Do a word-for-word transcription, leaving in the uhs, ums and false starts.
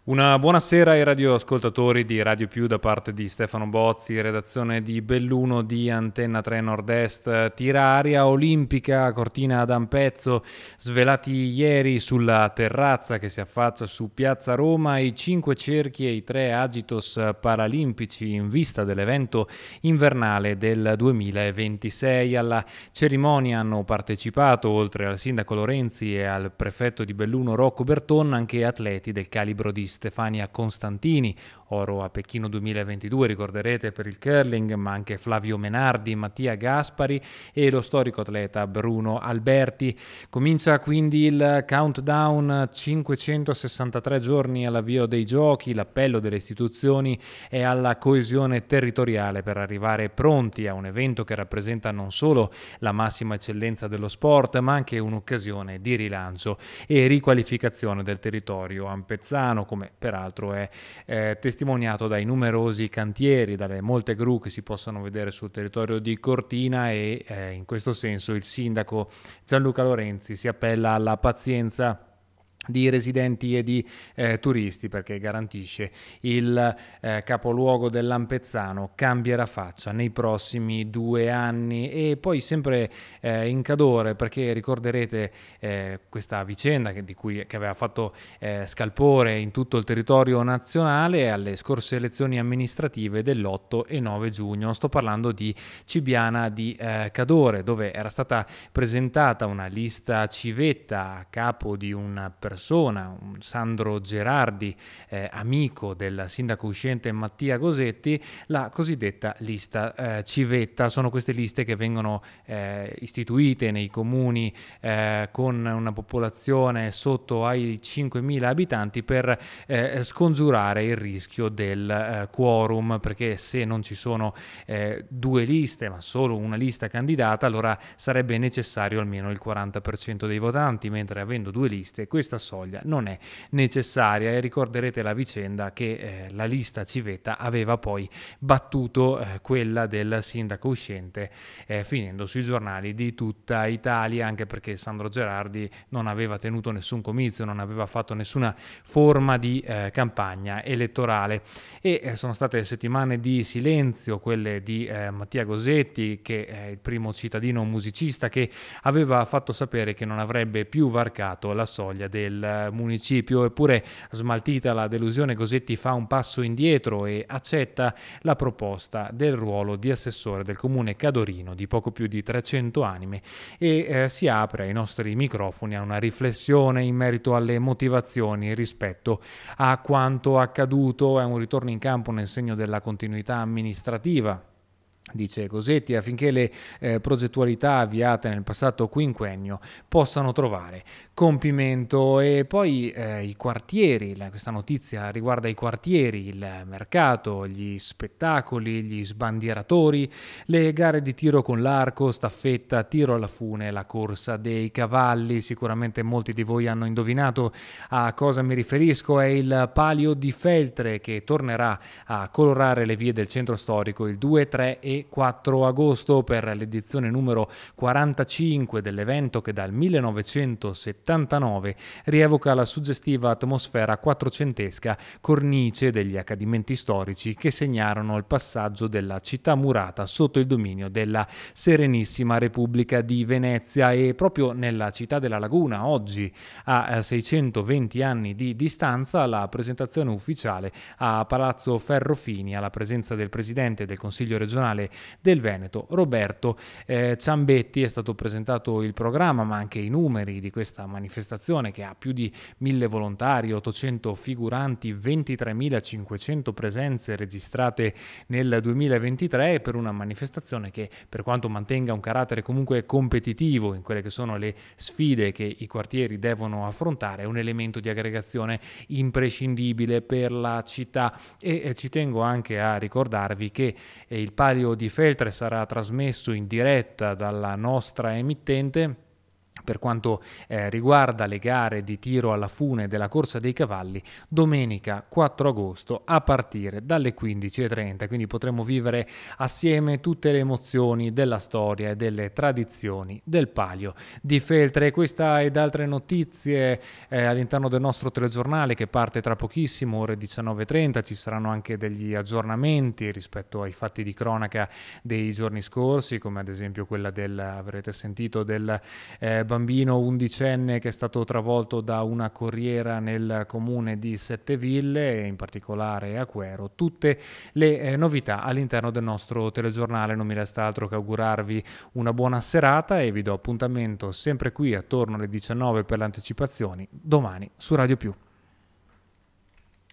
Una buonasera ai radioascoltatori di Radio Più da parte di Stefano Bozzi, redazione di Belluno di Antenna tre Nord-Est. Tiraria olimpica, cortina ad Ampezzo, svelati ieri sulla terrazza che si affaccia su Piazza Roma, i cinque cerchi e i tre agitos paralimpici in vista dell'evento invernale del duemilaventisei. Alla cerimonia hanno partecipato, oltre al sindaco Lorenzi e al prefetto di Belluno Rocco Berton, anche atleti del calibro di Stefania Constantini, oro a Pechino duemilaventidue, ricorderete, per il curling, ma anche Flavio Menardi, Mattia Gaspari e lo storico atleta Bruno Alberti. Comincia quindi il countdown, cinquecentosessantatré giorni all'avvio dei giochi, l'appello delle istituzioni è alla coesione territoriale per arrivare pronti a un evento che rappresenta non solo la massima eccellenza dello sport, ma anche un'occasione di rilancio e riqualificazione del territorio ampezzano, come peraltro è eh, testimoniato dai numerosi cantieri, dalle molte gru che si possono vedere sul territorio di Cortina e eh, in questo senso il sindaco Gianluca Lorenzi si appella alla pazienza di residenti e di eh, turisti, perché garantisce il eh, capoluogo dell'Ampezzano cambierà faccia nei prossimi due anni. E poi sempre eh, in Cadore, perché ricorderete eh, questa vicenda che, di cui, che aveva fatto eh, scalpore in tutto il territorio nazionale alle scorse elezioni amministrative dell'otto e nove giugno. Sto parlando di Cibiana di eh, Cadore, dove era stata presentata una lista civetta a capo di un persona, un Sandro Gerardi, eh, amico del sindaco uscente Mattia Gosetti, la cosiddetta lista eh, civetta. Sono queste liste che vengono eh, istituite nei comuni eh, con una popolazione sotto ai cinquemila abitanti per eh, scongiurare il rischio del eh, quorum, perché se non ci sono eh, due liste ma solo una lista candidata, allora sarebbe necessario almeno il quaranta per cento dei votanti, mentre avendo due liste questa soglia non è necessaria. E ricorderete la vicenda che eh, la lista civetta aveva poi battuto eh, quella del sindaco uscente, eh, finendo sui giornali di tutta Italia, anche perché Sandro Gerardi non aveva tenuto nessun comizio, non aveva fatto nessuna forma di eh, campagna elettorale. E eh, sono state settimane di silenzio, quelle di eh, Mattia Gosetti, che è il primo cittadino musicista che aveva fatto sapere che non avrebbe più varcato la soglia del municipio. Eppure, smaltita la delusione, Gosetti fa un passo indietro e accetta la proposta del ruolo di assessore del comune cadorino di poco più di trecento anime e eh, si apre ai nostri microfoni a una riflessione in merito alle motivazioni rispetto a quanto accaduto. È un ritorno in campo nel segno della continuità amministrativa, dice Gosetti, affinché le eh, progettualità avviate nel passato quinquennio possano trovare compimento. E poi eh, i quartieri, la, questa notizia riguarda i quartieri, il mercato, gli spettacoli, gli sbandieratori, le gare di tiro con l'arco, staffetta, tiro alla fune, la corsa dei cavalli. Sicuramente molti di voi hanno indovinato a cosa mi riferisco. È il Palio di Feltre che tornerà a colorare le vie del centro storico il due, tre e quattro agosto per l'edizione numero quarantacinque dell'evento, che dal millenovecentosettantanove rievoca la suggestiva atmosfera quattrocentesca cornice degli accadimenti storici che segnarono il passaggio della città murata sotto il dominio della Serenissima Repubblica di Venezia. E proprio nella città della Laguna, oggi a seicentoventi anni di distanza, la presentazione ufficiale a Palazzo Ferrofini, alla presenza del presidente del Consiglio regionale del Veneto Roberto eh, Ciambetti. È stato presentato il programma ma anche i numeri di questa manifestazione, che ha più di mille volontari, ottocento figuranti, ventitremilacinquecento presenze registrate nel duemilaventitré, per una manifestazione che, per quanto mantenga un carattere comunque competitivo in quelle che sono le sfide che i quartieri devono affrontare, è un elemento di aggregazione imprescindibile per la città. E eh, ci tengo anche a ricordarvi che eh, il Palio di Feltre sarà trasmesso in diretta dalla nostra emittente Per quanto eh, riguarda le gare di tiro alla fune della corsa dei cavalli, domenica quattro agosto a partire dalle quindici e trenta, quindi potremo vivere assieme tutte le emozioni della storia e delle tradizioni del Palio di Feltre. Questa ed altre notizie eh, all'interno del nostro telegiornale che parte tra pochissimo, ore diciannove e trenta. Ci saranno anche degli aggiornamenti rispetto ai fatti di cronaca dei giorni scorsi, come ad esempio quella del, avrete sentito, del eh, bambino undicenne che è stato travolto da una corriera nel comune di Setteville, in particolare a Quero. Tutte le eh, novità all'interno del nostro telegiornale. Non mi resta altro che augurarvi una buona serata e vi do appuntamento sempre qui attorno alle diciannove per le anticipazioni domani su Radio Più.